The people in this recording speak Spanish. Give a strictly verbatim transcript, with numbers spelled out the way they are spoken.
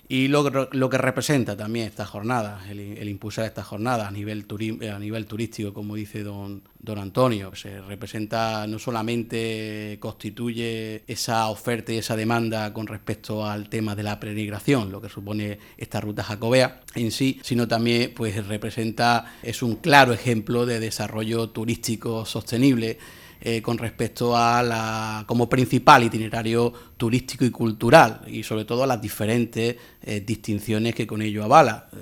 Y lo, lo que representa también esta jornada, el, el impulsar esta jornada a nivel, turi, a nivel turístico, como dice don, don Antonio, se representa, no solamente constituye esa oferta y esa demanda con respecto al tema de la peregrinación, lo que supone esta ruta jacobea en sí, sino también pues representa, es un claro ejemplo de desarrollo turístico sostenible, Eh, con respecto a la como principal itinerario turístico y cultural, y sobre todo a las diferentes eh, distinciones que con ello avala.